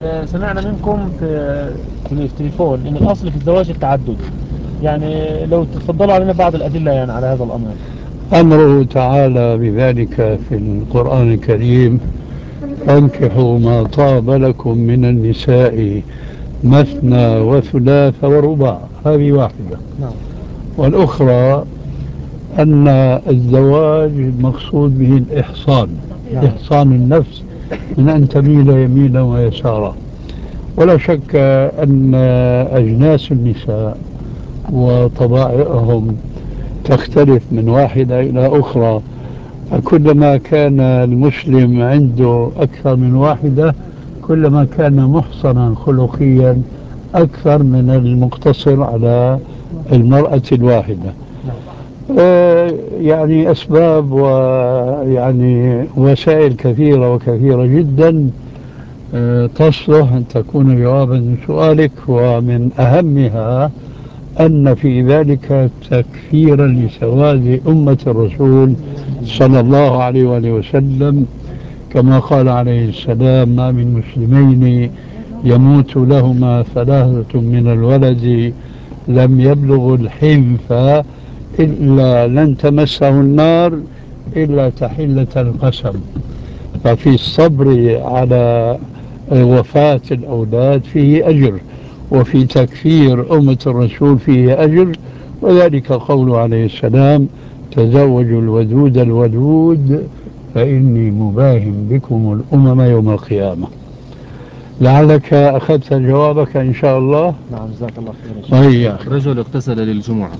سمعنا منكم في التليفون ان الاصل في الزواج التعدد، يعني لو تفضلوا علينا بعض الادله يعني على هذا الامر. أمره تعالى بذلك في القرآن الكريم: فانكحوا ما طاب لكم من النساء مثنى وثلاث ورباع. هذه واحدة. نعم. والأخرى أن الزواج المقصود به الإحصان، نعم. إحصان النفس من أن تميل يمينا ويسارا. ولا شك أن أجناس النساء وطبائعهم تختلف من واحدة إلى أخرى، فكلما كان المسلم عنده أكثر من واحدة كلما كان محصنا خلقيا أكثر من المقتصر على المرأة الواحدة. يعني أسباب ويعني وسائل كثيرة وكثيرة جدا تصلح أن تكون جوابا لسؤالك، ومن أهمها أن في ذلك تكفيرا لسواد أمة الرسول صلى الله عليه وآله وسلم، كما قال عليه السلام: ما من مسلمين يموت لهما ثلاثة من الولد لم يبلغ الحنف إلا لن تمسه النار إلا تحلة القسم. ففي الصبر على وفاة الأولاد فيه أجر، وفي تكفير أمة الرسول فيه أجر. وذلك قوله عليه السلام: تزوجوا الودود الودود فإني مباهم بكم الأمم يوم القيامة. لعلك أخذت جوابك إن شاء الله. نعم، جزاك الله خير. وهي رجل اغتسل للجمعة